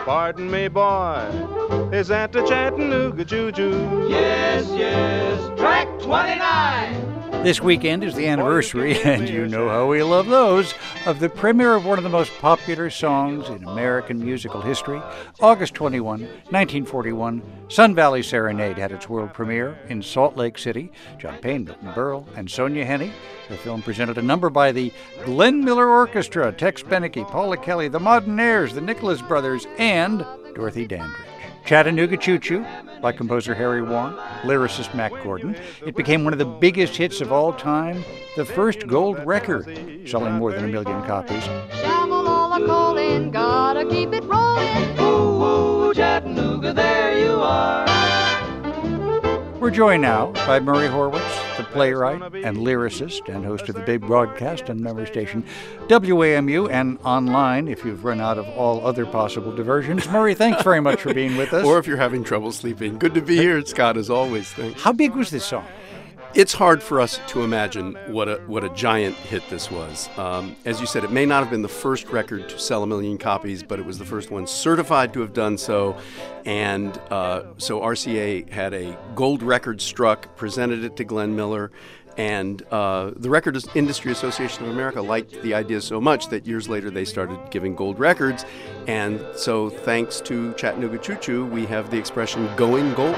Pardon me, boy, is that the Chattanooga Choo-Choo? Yes, yes, track 29. This weekend is the anniversary, and you know how we love those, of the premiere of one of the most popular songs in American musical history. August 21, 1941, Sun Valley Serenade had its world premiere in Salt Lake City. John Payne, Milton Berle, and Sonia Henney. The film presented a number by the Glenn Miller Orchestra, Tex Beneke, Paula Kelly, the Modernaires, the Nicholas Brothers, and Dorothy Dandridge. Chattanooga Choo-Choo by composer Harry Warren, lyricist Mack Gordon. It became one of the biggest hits of all time, the first gold record, selling more than 1 million copies. Shovel all the coal in, gotta keep it rolling. Ooh, ooh, Chattanooga, there you are. We're joined now by Murray Horwitz, the playwright and lyricist and host of the big broadcast and member station WAMU, and online if you've run out of all other possible diversions. Murray, thanks very much for being with us. Or if you're having trouble sleeping. Good to be here, Scott, as always. Thanks. How big was this song? It's hard for us to imagine what a giant hit this was. As you said, it may not have been the first record to sell 1 million copies, but it was the first one certified to have done so. And so RCA had a gold record struck, presented it to Glenn Miller, and the Record Industry Association of America liked the idea so much that years later they started giving gold records. And so thanks to Chattanooga Choo-Choo, we have the expression going gold.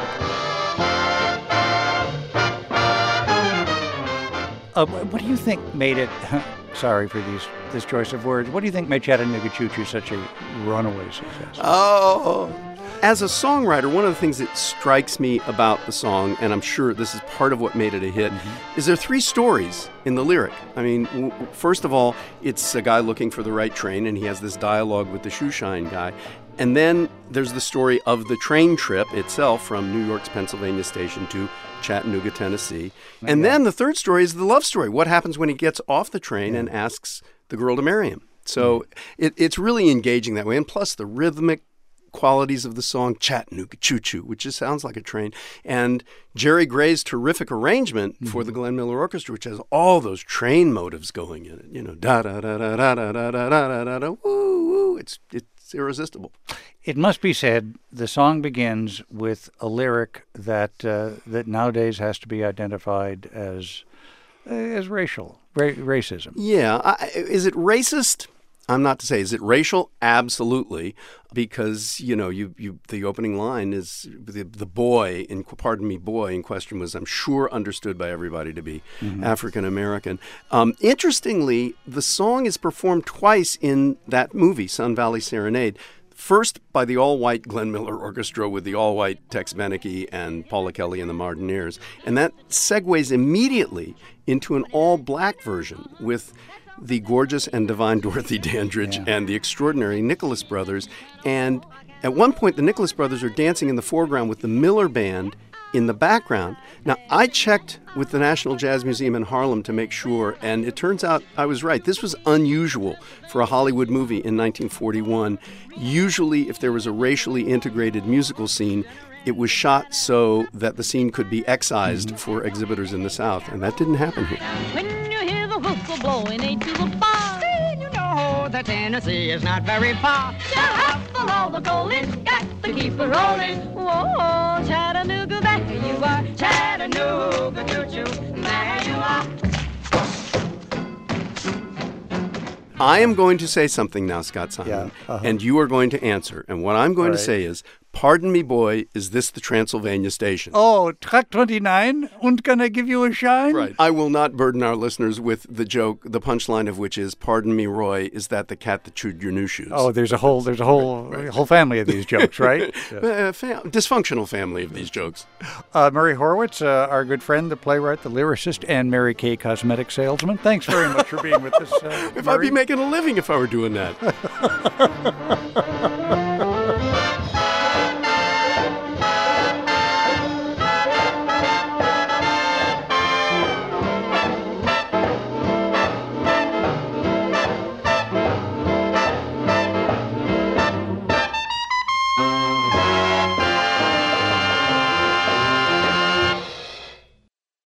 What do you think made it, sorry for this choice of words, what do you think made Chattanooga Choo-Choo such a runaway success? Oh, as a songwriter, one of the things that strikes me about the song, and I'm sure this is part of what made it a hit, is there are 3 stories in the lyric. I mean, first of all, it's a guy looking for the right train, and he has this dialogue with the shoe shine guy. And then there's the story of the train trip itself from New York's Pennsylvania station to Chattanooga, Tennessee. And then the third story is the love story. What happens when he gets off the train and asks the girl to marry him? So it's really engaging that way. And plus the rhythmic qualities of the song, Chattanooga Choo-Choo, which just sounds like a train, and Jerry Gray's terrific arrangement for the Glenn Miller Orchestra, which has all those train motives going in it. You know, da-da-da-da-da-da-da-da-da-da, woo-woo. It's irresistible. It must be said, the song begins with a lyric that nowadays has to be identified as racism. Yeah. Is it racist? I'm not to say. Is it racial? Absolutely. Because, you know, the opening line is the boy in question was, I'm sure, understood by everybody to be African American. Interestingly, the song is performed twice in that movie, Sun Valley Serenade. First by the all-white Glenn Miller Orchestra with the all-white Tex Beneke and Paula Kelly and the Modernaires. And that segues immediately into an all-black version with the gorgeous and divine Dorothy Dandridge and the extraordinary Nicholas Brothers. And at one point, the Nicholas Brothers are dancing in the foreground with the Miller Band in the background. Now, I checked with the National Jazz Museum in Harlem to make sure, and it turns out I was right. This was unusual for a Hollywood movie in 1941. Usually, if there was a racially integrated musical scene, it was shot so that the scene could be excised for exhibitors in the South, and that didn't happen here. When you hear the whistle blowing into the bar, then you know that Tennessee is not very far. Shuffle all the coal in, got to keep it rolling. Whoa, Chattanooga, there you are. Chattanooga, choo-choo, there you are. I am going to say something now, Scott Simon, and you are going to answer. And what I'm going to say is, pardon me, boy, is this the Transylvania station? Oh, track 29, and can I give you a shine? Right. I will not burden our listeners with the joke, the punchline of which is, pardon me, Roy, is that the cat that chewed your new shoes? Oh, there's a whole family of these jokes, right? Dysfunctional family of these jokes. Murray Horwitz, our good friend, the playwright, the lyricist, and Mary Kay cosmetic salesman. Thanks very much for being with us, If I'd be making a living if I were doing that.